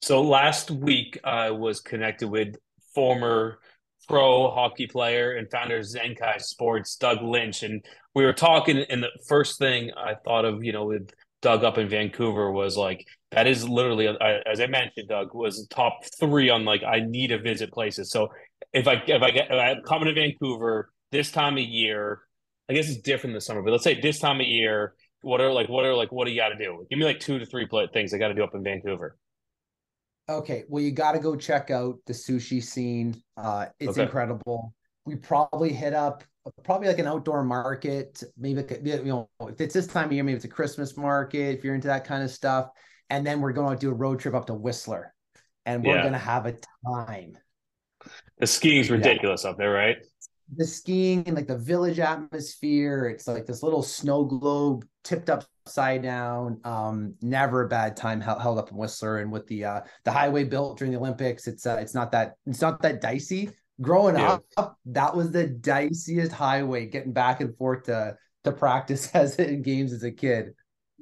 So last week, I was connected with former pro hockey player and founder of Zenkai Sports, Doug Lynch, and we were talking. And the first thing I thought of, with Doug up in Vancouver was like that is literally, as I mentioned, Doug was top three on like I need to visit places. So if I come to Vancouver this time of year, I guess it's different this summer, but let's say this time of year, what do you got to do? Give me like two to three things I got to do up in Vancouver. Okay, well, you got to go check out the sushi scene. It's Okay. incredible. We probably hit up probably like an outdoor market, maybe if it's this time of year, maybe it's a Christmas market if you're into that kind of stuff. And then we're going to do a road trip up to Whistler, and we're Yeah. gonna have a time. The skiing's Yeah, ridiculous up there, right? the skiing and like the village atmosphere. It's like this little snow globe tipped upside down. Never a bad time held up in Whistler, and with the highway built during the Olympics, it's not that dicey. Growing Yeah. up, that was the diciest highway getting back and forth to practice as in games as a kid.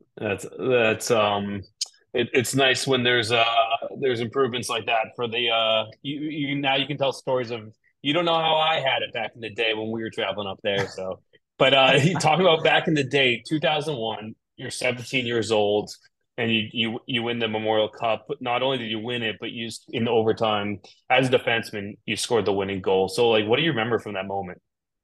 That's it's nice when there's improvements like that for the you now you can tell stories of you don't know how I had it back in the day when we were traveling up there. So but talking about back in the day, 2001, you're 17 years old and you win the Memorial Cup. But not only did you win it, but you in overtime as a defenseman, you scored the winning goal. So like what do you remember from that moment?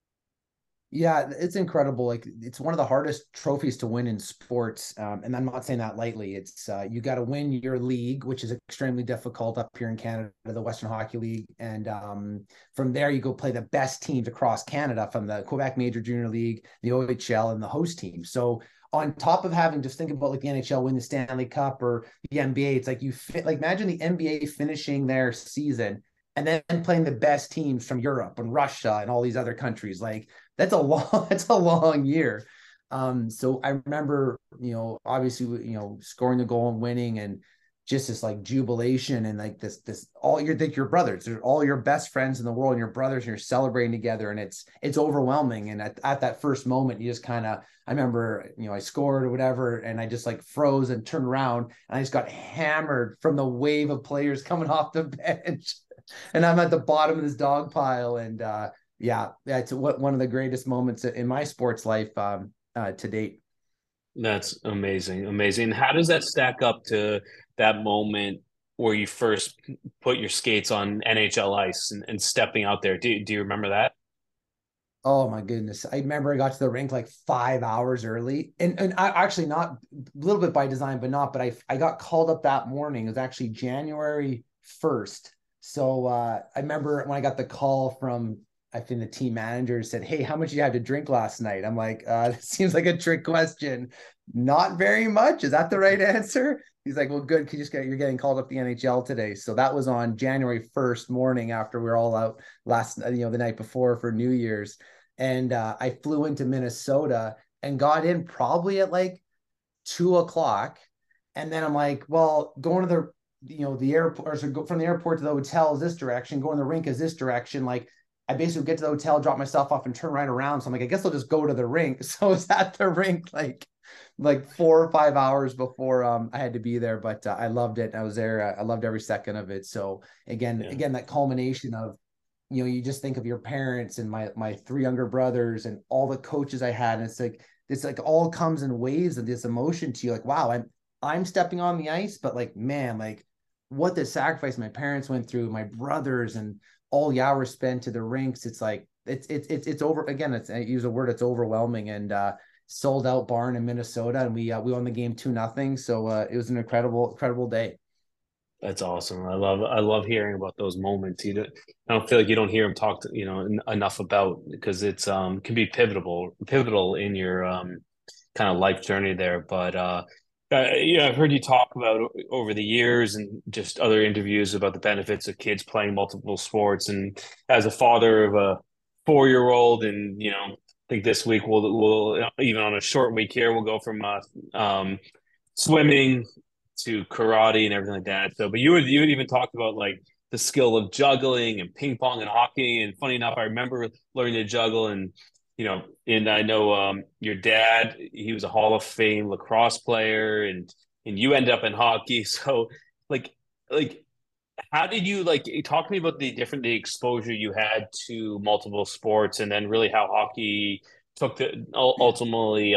Yeah, it's incredible. Like it's one of the hardest trophies to win in sports, and I'm not saying that lightly. It's you got to win your league, which is extremely difficult up here in Canada, the Western Hockey League, and from there you go play the best teams across Canada from the Quebec Major Junior League, the OHL, and the host team. So on top of having just think about like the NHL win the Stanley Cup or the NBA, it's like like imagine the NBA finishing their season and then playing the best teams from Europe and Russia and all these other countries. Like that's a long that's a long year. So I remember, obviously, scoring the goal and winning and just this like jubilation and like this all your brothers, they're all your best friends in the world and your brothers and you're celebrating together and it's overwhelming. And at that first moment, you just kind of I remember, I scored or whatever, and I just like froze and turned around and I just got hammered from the wave of players coming off the bench. And I'm at the bottom of this dog pile. And yeah, it's one of the greatest moments in my sports life to date. That's amazing, amazing. How does that stack up to that moment where you first put your skates on NHL ice and stepping out there? Do you remember that? Oh my goodness. I remember I got to the rink like 5 hours early. And I actually not a little bit by design, but not, but I got called up that morning. It was actually January 1st. So I remember when I got the call from I think the team manager said, "Hey, how much did you have to drink last night?" I'm like, it seems like a trick question. Not very much. Is that the right answer? He's like, "Well, good, because you're getting called up the NHL today." So that was on January 1st morning after we are all out last, the night before for New Year's. And I flew into Minnesota and got in probably at like 2 o'clock. And then I'm like, well, going to the airport, or so go from the airport to the hotel is this direction, going to the rink is this direction. Like I basically get to the hotel, drop myself off and turn right around. So I'm like, I guess I'll just go to the rink. So I was at the rink like 4 or 5 hours before I had to be there. But I loved it. I was there. I loved every second of it. So Yeah. again, that culmination of you just think of your parents and my three younger brothers and all the coaches I had. And it's like all comes in waves of this emotion to you. Like, wow, I'm stepping on the ice, but like, man, like what the sacrifice my parents went through, my brothers, and all the hours spent to the rinks. It's like it's over again. It's I use a word. It's overwhelming and sold out barn in Minnesota, and we won the game 2-0. So it was an incredible day. That's awesome. I love hearing about those moments. I don't feel like you don't hear them talked, enough about because it's can be pivotal in your kind of life journey there. But yeah, I've heard you talk about over the years and just other interviews about the benefits of kids playing multiple sports. And as a father of a 4-year-old, and I think this week we'll even on a short week here we'll go from swimming to karate and everything like that. So, but you had even talked about like the skill of juggling and ping pong and hockey. And funny enough, I remember learning to juggle and I know your dad, he was a Hall of Fame lacrosse player and you ended up in hockey. So like like how did you like talk to me about the exposure you had to multiple sports, and then really how hockey took the ultimately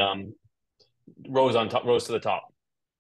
rose to the top.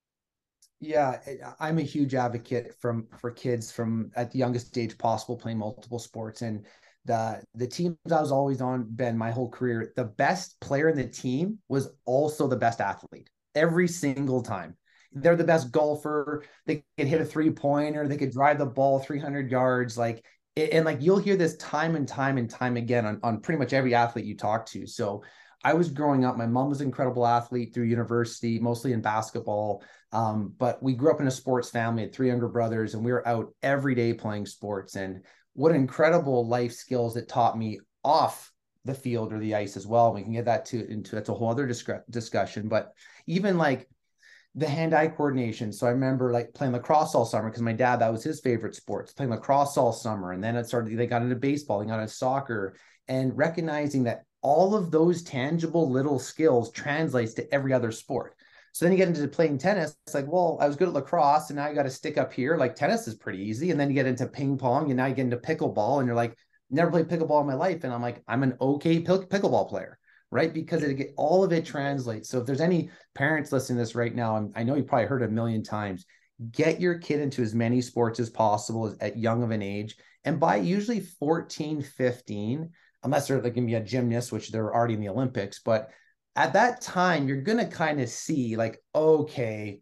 Yeah, I'm a huge advocate for kids from at the youngest age possible playing multiple sports. And the teams I was always on, Ben, my whole career, the best player in the team was also the best athlete every single time. They're the best golfer. They could hit a 3-pointer. They could drive the ball 300 yards. And like you'll hear this time and time and time again on pretty much every athlete you talk to. So I was growing up. My mom was an incredible athlete through university, mostly in basketball. But we grew up in a sports family, had 3 younger brothers, and we were out every day playing sports. And what incredible life skills it taught me off the field or the ice as well. We can get that into that's a whole other discussion. But even like the hand-eye coordination. So I remember like playing lacrosse all summer because my dad, that was his favorite sports, playing lacrosse all summer. And then they got into baseball, they got into soccer, and recognizing that all of those tangible little skills translates to every other sport. So then you get into playing tennis. It's like, well, I was good at lacrosse and now I got to stick up here. Like tennis is pretty easy. And then you get into ping pong and now you get into pickleball and you're like, never played pickleball in my life. And I'm like, I'm an okay pickleball player, right? Because all of it translates. So if there's any parents listening to this right now, I know you probably heard it a million times, get your kid into as many sports as possible at young of an age. And by usually 14, 15, unless they're like going to be a gymnast, which they're already in the Olympics, but at that time, you're going to kind of see like, okay,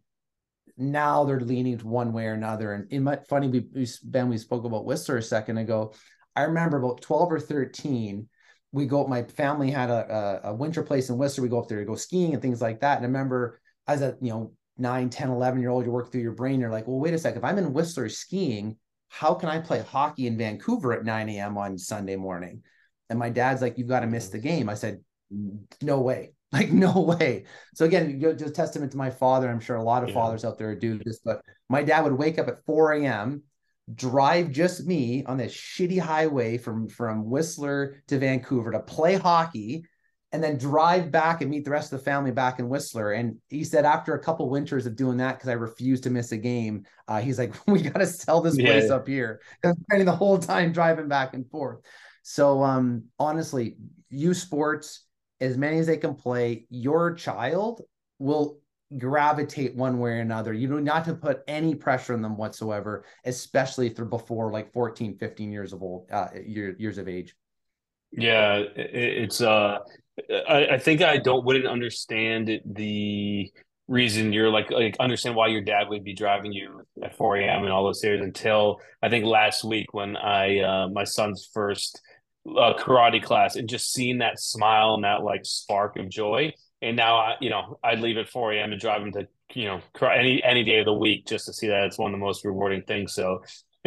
now they're leaning one way or another. And in my funny, we spoke about Whistler a second ago. I remember about 12 or 13, my family had a winter place in Whistler. We go up there to go skiing and things like that. And I remember as a, 9, 10, 11-year-old, you work through your brain. You're like, well, wait a second. If I'm in Whistler skiing, how can I play hockey in Vancouver at 9 a.m. on Sunday morning? And my dad's like, you've got to miss the game. I said, no way. Like, no way. So again, just testament to my father. I'm sure a lot of Yeah. fathers out there do this, but my dad would wake up at 4 a.m., drive just me on this shitty highway from Whistler to Vancouver to play hockey, and then drive back and meet the rest of the family back in Whistler. And he said after a couple winters of doing that, because I refused to miss a game, he's like, we got to sell this place Yeah. up here. I'm spending the whole time driving back and forth. So honestly, youth sports, as many as they can play, your child will gravitate one way or another. You do not to put any pressure on them whatsoever, especially if they're before like 14, 15 years of years of age. Yeah, it's I think I don't wouldn't understand the reason you're like understand why your dad would be driving you at 4 a.m. and all those years until I think last week when I my son's first karate class, and just seeing that smile and that like spark of joy. And now I'd leave at 4 a.m. and drive him to any day of the week just to see that. It's one of the most rewarding things. So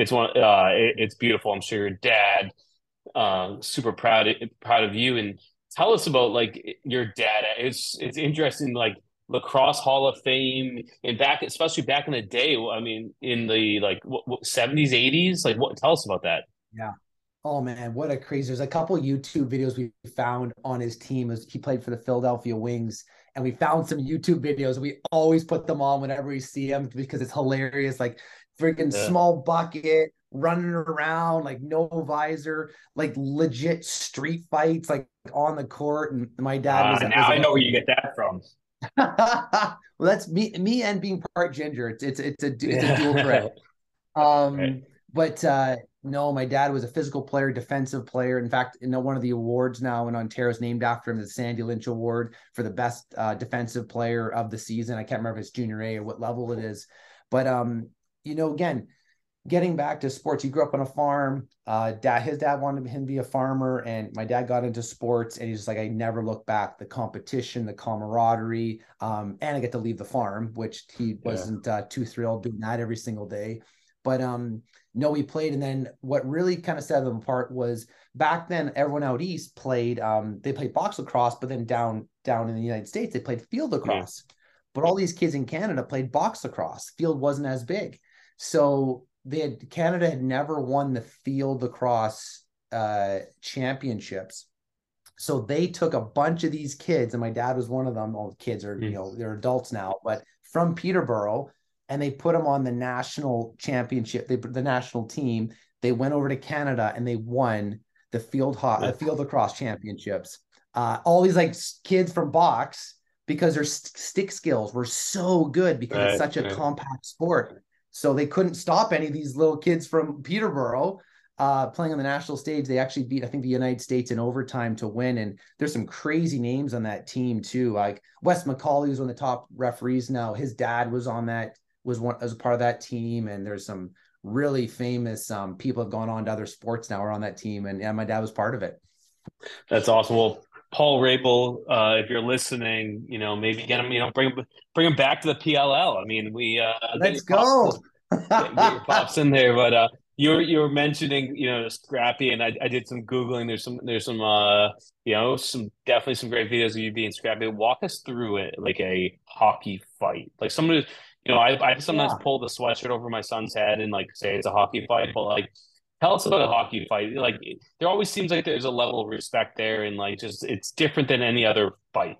it's beautiful. I'm sure your dad super proud of you. And tell us about like your dad. It's interesting, like lacrosse Hall of Fame, and back especially back in the day. I mean, in the like 70s, 80s. Like, what? Tell us about that. Yeah. Oh man, what a crazy! There's a couple YouTube videos we found on his team as he played for the Philadelphia Wings, and we found some YouTube videos. We always put them on whenever we see him because it's hilarious. Like freaking Yeah. small bucket running around, like no visor, like legit street fights, like on the court. And my dad Now was a I know where you get that from. well, that's me and being part ginger. It's a dual threat. Yeah. Right. Um, but no, my dad was a physical player, defensive player. In fact, one of the awards now in Ontario is named after him, the Sandy Lynch Award for the best defensive player of the season. I can't remember if it's junior A or what level it is, but again, getting back to sports, he grew up on a farm. His dad wanted him to be a farmer, and my dad got into sports, and he's just like, I never look back. The competition, the camaraderie, and I get to leave the farm, which he Yeah. wasn't too thrilled doing that every single day. But no, we played, and then what really kind of set them apart was back then everyone out east played. They played box lacrosse, but then down in the United States they played field Yeah. lacrosse. But all these kids in Canada played box lacrosse. Field wasn't as big, so Canada had never won the field lacrosse championships. So they took a bunch of these kids, and my dad was one of them. All the kids are, Mm. they're adults now, but from Peterborough, and they put them on the national championship, the national team. They went over to Canada and they won the field lacrosse championships. All these like kids from box, because their stick skills were so good because it's such a compact sport. So they couldn't stop any of these little kids from Peterborough playing on the national stage. They actually beat, I think, the United States in overtime to win. And there's some crazy names on that team too. Like Wes McCauley, who's one of the top referees now. His dad was on that, was a part of that team. And there's some really famous people have gone on to other sports now are on that team. And yeah, my dad was part of it. That's awesome. Well, Paul Rapel, if you're listening, maybe get him, bring him back to the PLL. I mean, let's go. Get your pops in there, but you were mentioning Scrappy, and I did some googling. There's some definitely some great videos of you being Scrappy. Walk us through it, like a hockey fight, like somebody. I sometimes pull the sweatshirt over my son's head and like say it's a hockey fight, but like tell us about a hockey fight. Like there always seems like there's a level of respect there, and like just it's different than any other fight.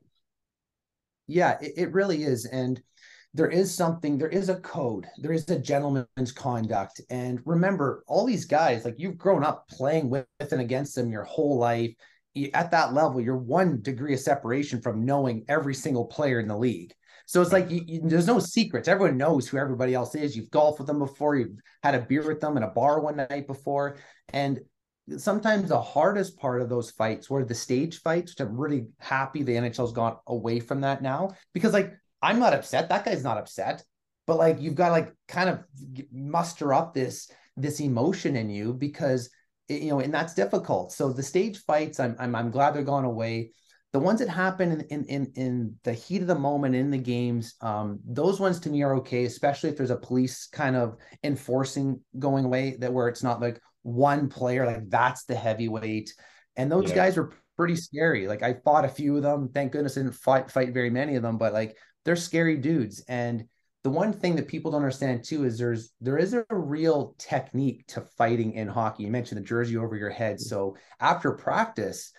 Yeah, it really is. And there is a code, there is a gentleman's conduct. And remember, all these guys, like you've grown up playing with and against them your whole life. At that level, you're 1 degree of separation from knowing every single player in the league. So it's like there's no secrets. Everyone knows who everybody else is. You've golfed with them before. You've had a beer with them in a bar one night before. And sometimes the hardest part of those fights were the stage fights, which I'm really happy the NHL's gone away from that now. Because like, I'm not upset. That guy's not upset. But like, you've got to like kind of muster up this emotion in you because, and that's difficult. So the stage fights, I'm glad they're gone away. The ones that happen in the heat of the moment in the games, those ones to me are okay, especially if there's a police kind of enforcing going away, that where it's not like one player, like that's the heavyweight. And those guys are pretty scary. Like I fought a few of them. Thank goodness I didn't fight very many of them, but like they're scary dudes. And the one thing that people don't understand too is there is a real technique to fighting in hockey. You mentioned the jersey over your head. So after practice,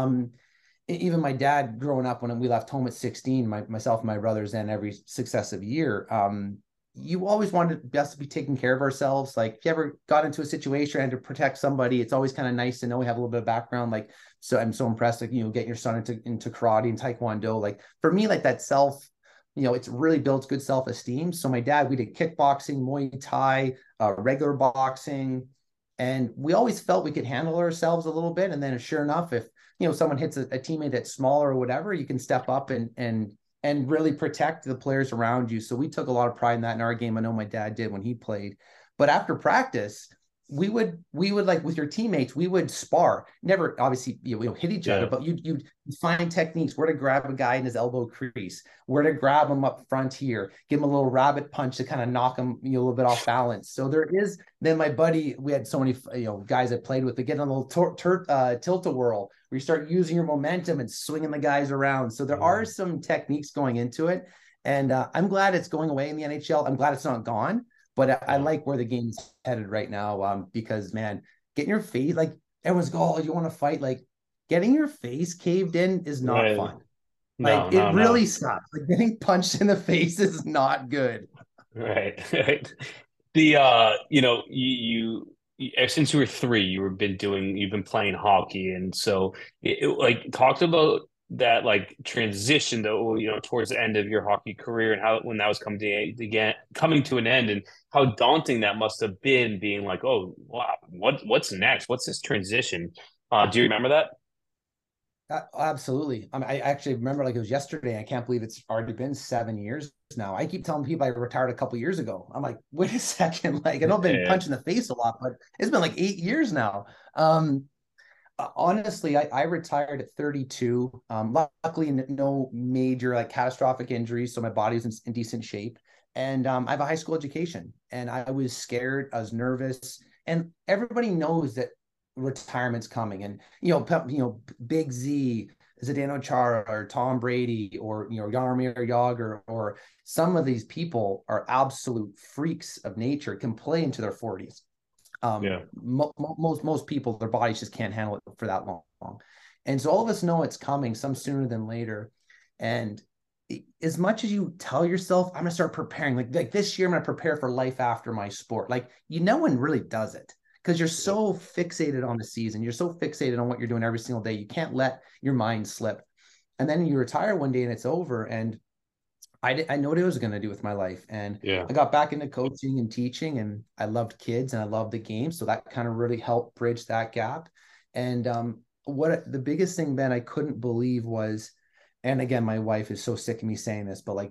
even my dad growing up, when we left home at 16, myself and my brothers, and every successive year, you always wanted us to be taking care of ourselves. Like if you ever got into a situation and to protect somebody, it's always kind of nice to know we have a little bit of background. Like, so I'm so impressed, like, getting your son into karate and taekwondo. Like for me, like that it's really builds good self-esteem. So my dad, we did kickboxing, Muay Thai, regular boxing, and we always felt we could handle ourselves a little bit. And then sure enough, if someone hits a teammate that's smaller or whatever, you can step up and really protect the players around you. So we took a lot of pride in that in our game. I know my dad did when he played. But after practice, we would like with your teammates, we would spar. Never obviously we don't hit each other, but you'd find techniques where to grab a guy in his elbow crease, where to grab him up front here, give him a little rabbit punch to kind of knock him a little bit off balance. So there is. Then my buddy, we had so many guys I played with, to get on a little tilt-a-whirl where you start using your momentum and swinging the guys around. So there are some techniques going into it, and I'm glad it's going away in the NHL. I'm glad it's not gone. But I like where the game's headed right now, because, man, getting your face, like everyone's go, oh, you want to fight? Like getting your face caved in is not fun. Like it really sucks. Like getting punched in the face is not good. Right. The you since you were 3, you've been playing hockey, and so like talked about that like transition though, towards the end of your hockey career, and how when that was coming to an end, and how daunting that must have been, being like, oh wow, what's next? What's this transition? Do you remember that? Absolutely. I actually remember like it was yesterday. I can't believe it's already been 7 years now. I keep telling people I retired a couple years ago. I'm like, wait a second. Like I know I've been punched in the face a lot, but it's been like 8 years now. Honestly, I retired at 32. Luckily, no major like catastrophic injuries, so my body's in decent shape. And I have a high school education, and I was scared, I was nervous, and everybody knows that retirement's coming. And Big Z, Zdeno Chara, or Tom Brady, or Jaromir Jagr, or some of these people are absolute freaks of nature, can play into their 40s. Most people, their bodies just can't handle it for that long. And so all of us know it's coming, some sooner than later. And as much as you tell yourself, I'm gonna start preparing, like this year, I'm gonna prepare for life after my sport. Like, no one really does it because you're Yeah. so fixated on the season. You're so fixated on what you're doing every single day. You can't let your mind slip. And then you retire one day and it's over. And I know what I was going to do with my life. And Yeah. I got back into coaching and teaching, and I loved kids and I loved the game. So that kind of really helped bridge that gap. And what the biggest thing, Ben, I couldn't believe was, and again, my wife is so sick of me saying this, but like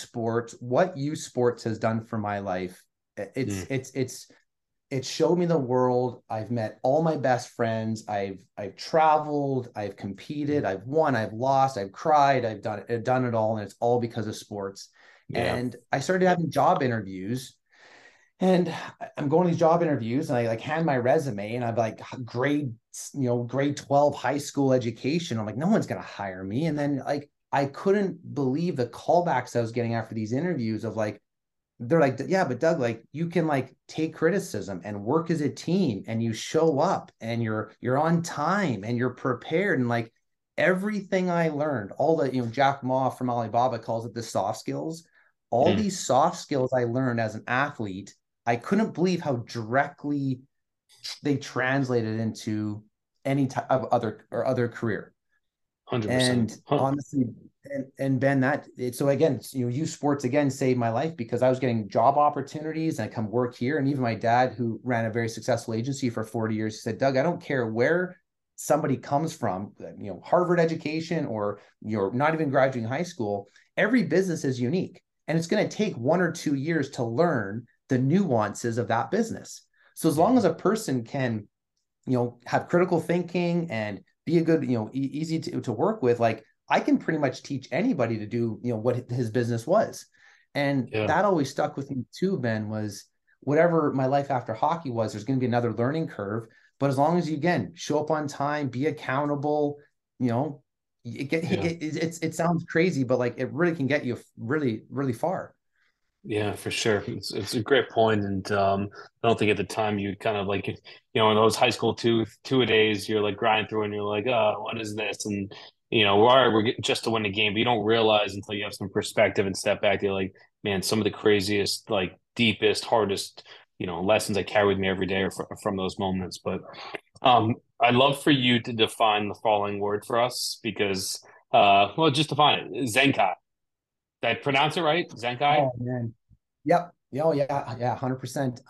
what U Sports has done for my life, it's Mm. it's it's it showed me the world. I've met all my best friends. I've traveled, I've competed, I've won, I've lost, I've cried, I've done it all, and it's all because of sports. Yeah. And I started having job interviews, and I'm going to these job interviews, and I like hand my resume, and I'm like grade 12 high school education. I'm like, no one's gonna hire me. And then like I couldn't believe the callbacks I was getting after these interviews of like, they're like, yeah, but Doug, like you can like take criticism and work as a team, and you show up and you're on time and you're prepared. And like everything I learned, all the, Jack Ma from Alibaba calls it the soft skills. All Mm. these soft skills I learned as an athlete, I couldn't believe how directly they translated into any type of other career. 100%. And Huh. honestly, and Ben, so again, U Sports again saved my life because I was getting job opportunities and I come work here. And even my dad, who ran a very successful agency for 40 years, he said, Doug, I don't care where somebody comes from, Harvard education or you're not even graduating high school, every business is unique. And it's going to take 1 or 2 years to learn the nuances of that business. So as long as a person can, have critical thinking and be a good, easy to work with, like I can pretty much teach anybody to do, what his business was. And Yeah. that always stuck with me too, Ben, was whatever my life after hockey was, there's going to be another learning curve. But as long as you, again, show up on time, be accountable, you know, Yeah. it sounds crazy, but like it really can get you really, really far. Yeah, for sure. It's a great point, and I don't think at the time you kind of like in those high school two a days, you're like grinding through, and you're like, oh, what is this? And we're getting just to win the game, but you don't realize until you have some perspective and step back. You're like, man, some of the craziest, like deepest, hardest, lessons I carry with me every day are from those moments. But I'd love for you to define the following word for us because, well, just define it: Zenkai. Did I pronounce it right? Zenkai. Oh man. Yep. Oh yeah, yeah, 100%.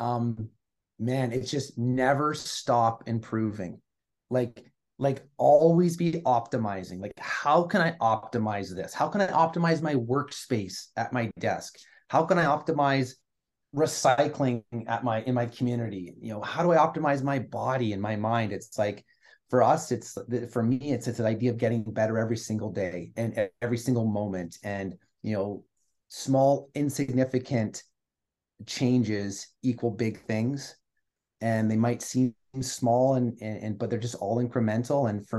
Man, it's just never stop improving. Like always be optimizing. Like, how can I optimize this? How can I optimize my workspace at my desk? How can I optimize recycling in my community? How do I optimize my body and my mind? It's like for us, for me, it's an idea of getting better every single day and every single moment. And you know, small, insignificant changes equal big things, and they might seem small and but they're just all incremental. And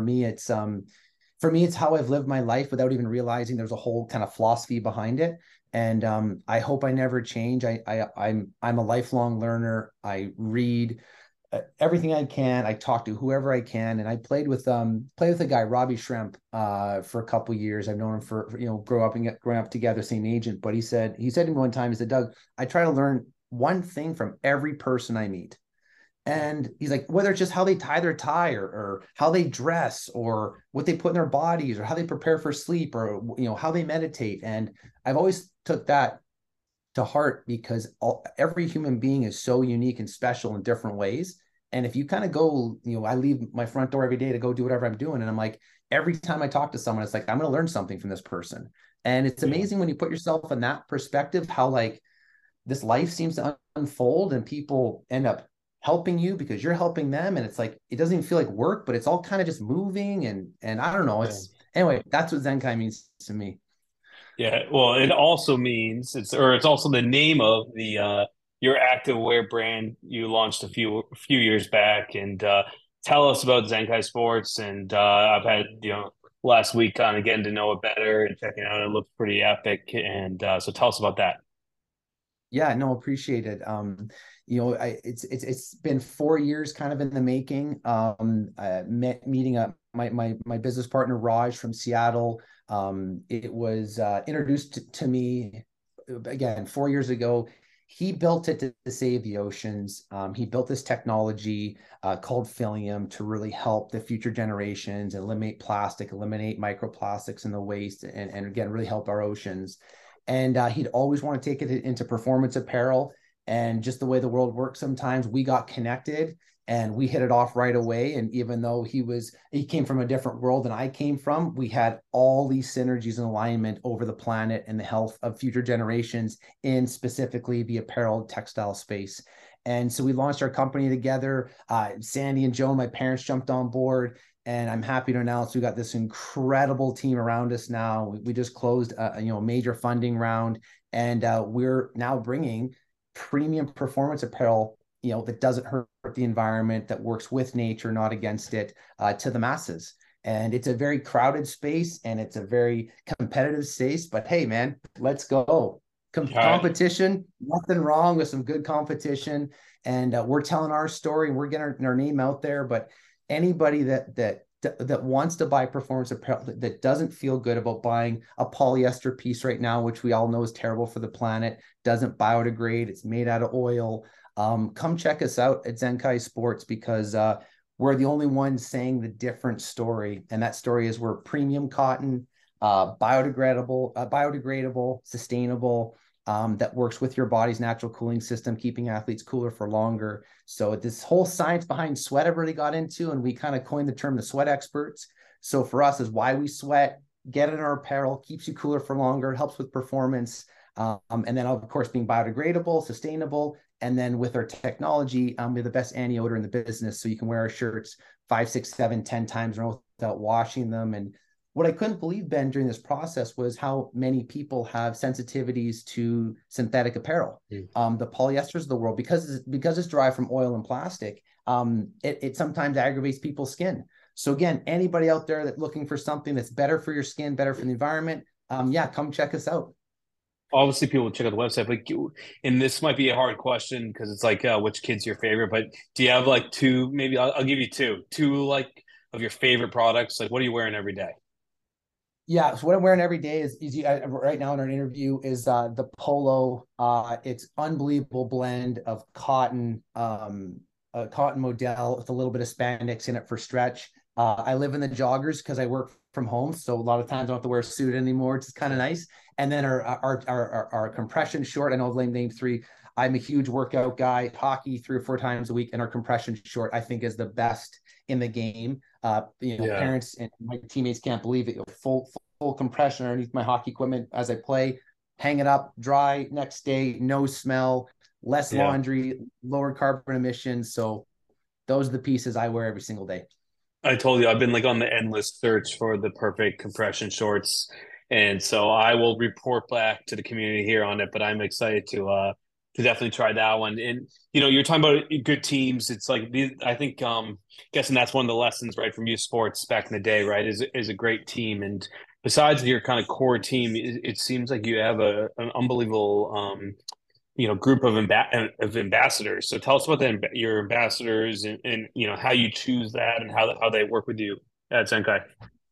for me it's how I've lived my life without even realizing there's a whole kind of philosophy behind it. And I hope I never change. I'm a lifelong learner. I read everything I can. I talk to whoever I can, and I played with a guy, Robbie Shrimp, for a couple of years. I've known him for growing up together, same agent. But he said to me one time, he said, Doug, I try to learn one thing from every person I meet. And he's like, whether it's just how they tie their tie, or how they dress, or what they put in their bodies, or how they prepare for sleep, or how they meditate. And I've always took that to heart because every human being is so unique and special in different ways. And if you kind of go, I leave my front door every day to go do whatever I'm doing. And I'm like, every time I talk to someone, it's like, I'm going to learn something from this person. And it's Yeah. amazing when you put yourself in that perspective, how like this life seems to unfold and people end up helping you because you're helping them. And it's like, it doesn't even feel like work, but it's all kind of just moving. And I don't know. Yeah. Anyway, that's what Zenkai means to me. Yeah, well, it also means it's also the name of the your active wear brand you launched a few years back, and tell us about Zenkai Sports. And I've had last week kind of getting to know it better and checking out. It looks pretty epic, and so tell us about that. Yeah, no, appreciate it. It's been 4 years kind of in the making. Meeting up my business partner Raj from Seattle. It was introduced to me again 4 years ago. He built it to save the oceans. He built this technology called Philium to really help the future generations eliminate plastic, eliminate microplastics in the waste, and again really help our oceans. And he'd always want to take it into performance apparel. And just the way the world works, sometimes we got connected and we hit it off right away. And even though he came from a different world than I came from, we had all these synergies and alignment over the planet and the health of future generations in specifically the apparel textile space. And so we launched our company together. Sandy and Joe, my parents, jumped on board. And I'm happy to announce we got this incredible team around us now. We just closed a major funding round, and we're now bringing premium performance apparel, that doesn't hurt the environment, that works with nature, not against it, to the masses. And it's a very crowded space and it's a very competitive space. But hey, man, let's go. All right. Competition, nothing wrong with some good competition. And we're telling our story and we're getting our name out there. But anybody that wants to buy performance apparel that doesn't feel good about buying a polyester piece right now, which we all know is terrible for the planet, doesn't biodegrade, it's made out of oil. Come check us out at Zenkai Sports, because we're the only ones saying the different story. And that story is we're premium cotton, biodegradable, sustainable, that works with your body's natural cooling system, keeping athletes cooler for longer. So this whole science behind sweat I've really got into, and we kind of coined the term the sweat experts. So for us is why we sweat, get in our apparel, keeps you cooler for longer, helps with performance. And then of course being biodegradable, sustainable. And then with our technology, we're the best anti-odor in the business. So you can wear our shirts 5, 6, 7, 10 times without washing them. And what I couldn't believe, Ben, during this process was how many people have sensitivities to synthetic apparel. The polyesters of the world, because it's derived from oil and plastic, it sometimes aggravates people's skin. So again, anybody out there that's looking for something that's better for your skin, better for the environment, come check us out. Obviously, people check out the website, but and this might be a hard question because it's like, which kid's your favorite? But do you have like two? Maybe I'll give you two like of your favorite products. Like, what are you wearing every day? Yeah, so what I'm wearing every day is right now in our interview is the polo. It's unbelievable blend of cotton, a cotton model with a little bit of spandex in it for stretch. I live in the joggers because I work from home, so a lot of times I don't have to wear a suit anymore. It's kind of nice. And then our compression short. I know I've named three. I'm a huge workout guy, hockey 3 or 4 times a week, and our compression short I think is the best in the game. Yeah. Parents and my teammates can't believe it. Full compression underneath my hockey equipment as I play, hang it up, dry next day, no smell, less Yeah. laundry, lower carbon emissions. So those are the pieces I wear every single day. I told you I've been like on the endless search for the perfect compression shorts, and so I will report back to the community here on it. But I'm excited to definitely try that one. And you're talking about good teams. It's like I think guessing that's one of the lessons right from youth sports back in the day, right? Is a great team. And besides your kind of core team, it seems like you have an unbelievable group of ambassadors. So tell us about your ambassadors and how you choose that and how they work with you at Zenkai.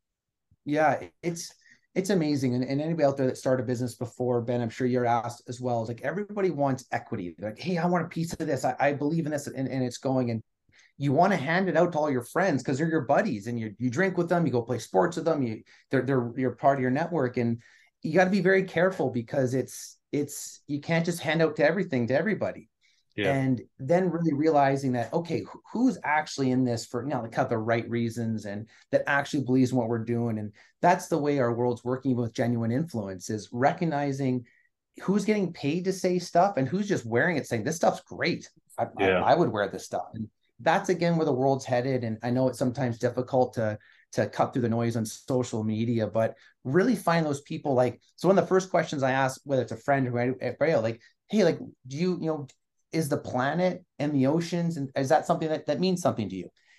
Yeah, it's amazing. And anybody out there that started a business before, Ben, I'm sure you're asked as well. It's like everybody wants equity. They're like, hey, I want a piece of this. I believe in this, and it's going. And you want to hand it out to all your friends because they're your buddies, and you drink with them, you go play sports with them, you're part of your network. And you got to be very careful because it's you can't just hand out to everything to everybody. Yeah. And then really realizing that, okay, who's actually in this for like have the right reasons and that actually believes in what we're doing. And that's the way our world's working with genuine influence, is recognizing who's getting paid to say stuff and who's just wearing it saying this stuff's great. Yeah. I would wear this stuff. And that's again where the world's headed. And I know it's sometimes difficult to cut through the noise on social media, but really find those people. Like, so one of the first questions I ask, whether it's a friend or like, hey, like, do you is the planet and the oceans, and is that something that means something to you?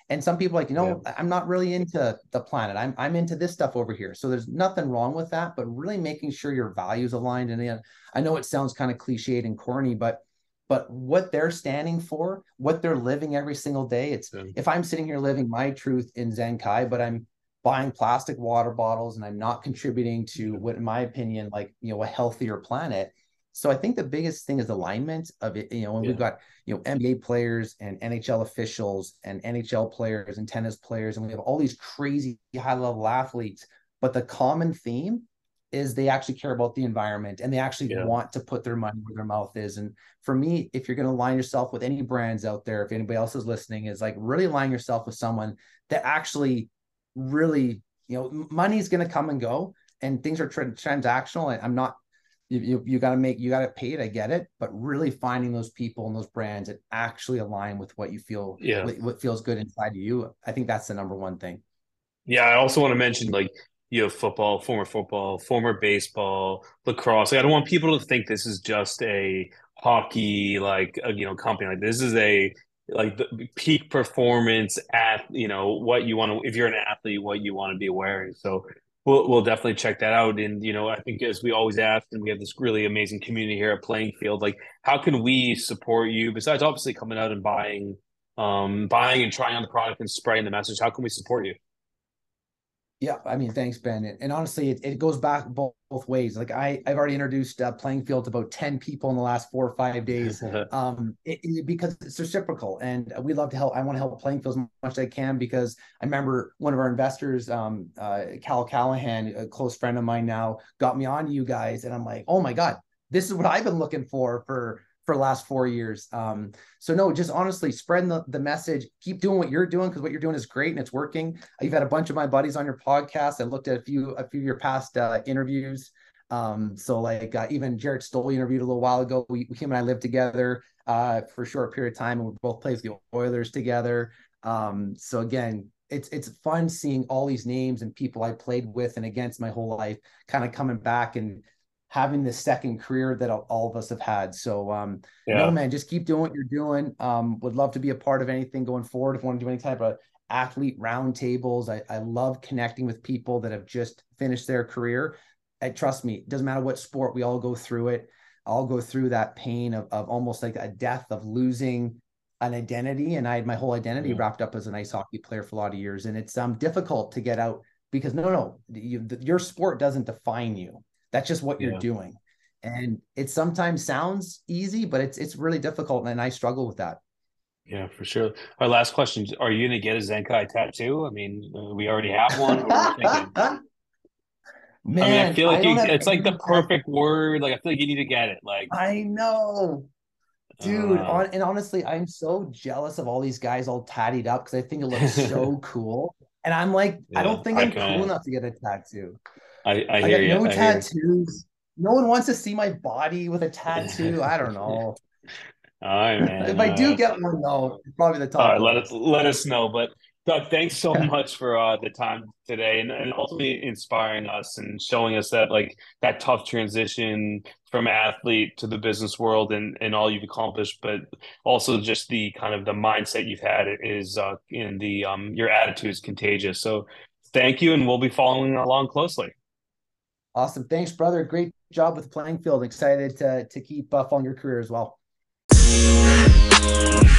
And some people are like, Yeah. I'm not really into the planet. I'm into this stuff over here. So there's nothing wrong with that, but really making sure your values aligned. And I know it sounds kind of cliched and corny, but what they're standing for, what they're living every single day. It's Yeah. if I'm sitting here living my truth in Zenkai, but I'm buying plastic water bottles and I'm not contributing to what, in my opinion, like, a healthier planet. So I think the biggest thing is alignment of it. When we've Yeah. got, NBA players and NHL officials and NHL players and tennis players, and we have all these crazy high level athletes, but the common theme is they actually care about the environment and they actually Yeah. want to put their money where their mouth is. And for me, if you're going to align yourself with any brands out there, if anybody else is listening, is like really align yourself with someone that actually really, money's going to come and go and things are transactional. I'm not, you got to pay it. I get it, but really finding those people and those brands that actually align with what you feel, Yeah. what feels good inside of you. I think that's the number one thing. Yeah, I also want to mention like football, former baseball, lacrosse. Like, I don't want people to think this is just a hockey company. Like this is a like the peak performance at what you want to if you're an athlete, what you want to be wearing. So we'll definitely check that out. And I think as we always ask, and we have this really amazing community here at Playing Field. Like, how can we support you besides obviously coming out and buying and trying on the product and spreading the message? How can we support you? Yeah, I mean, thanks, Ben. And honestly, it goes back both ways. Like I've already introduced Playing Field to about 10 people in the last 4 or 5 days, because it's reciprocal, and we love to help. I want to help Playing Field as much as I can because I remember one of our investors, Cal Callahan, a close friend of mine now, got me on you guys, and I'm like, oh my god, this is what I've been looking for the last 4 years. So no, just honestly spreading the message, keep doing what you're doing because what you're doing is great and it's working. You've had a bunch of my buddies on your podcast. I looked at a few of your past interviews. So like even Jared Stoll interviewed a little while ago. Him and I lived together for a short period of time, and we both played with the Oilers together. So again, it's fun seeing all these names and people I played with and against my whole life kind of coming back and having this second career that all of us have had. So no, Yeah. man, just keep doing what you're doing. Would love to be a part of anything going forward. If you want to do any type of athlete roundtables, I love connecting with people that have just finished their career. And trust me, it doesn't matter what sport, we all go through it. I'll go through that pain of almost like a death of losing an identity. And I had my whole identity Yeah. wrapped up as an ice hockey player for a lot of years. And it's difficult to get out because no, your sport doesn't define you. That's just what you're Yeah. doing. And it sometimes sounds easy, but it's really difficult. And I struggle with that. Yeah, for sure. Our last question, are you going to get a Zenkai tattoo? I mean, we already have one. What are we thinking? I mean, I Man, feel I like don't have it's like the any tat. perfect word. Like, I feel like you need to get it. Like, I know, dude. uh, And honestly, I'm so jealous of all these guys all tatted up because I think it looks so cool. And I'm like, I yeah, don't think I I'm cool can, enough to get a tattoo. I I hear got you. no I hear tattoos. No one wants to see my body with a tattoo. I don't you. know. All right, man. If I All do right. get one, though, it's probably the All top of right, the list. let us know. But Doug, thanks so much for the time today, and ultimately inspiring us and showing us that like that tough transition from athlete to the business world and all you've accomplished, but also just the kind of the mindset you've had is in the your attitude is contagious. So thank you, and we'll be following along closely. Awesome. Thanks, brother. Great job with the playing field. Excited to keep following your career as well.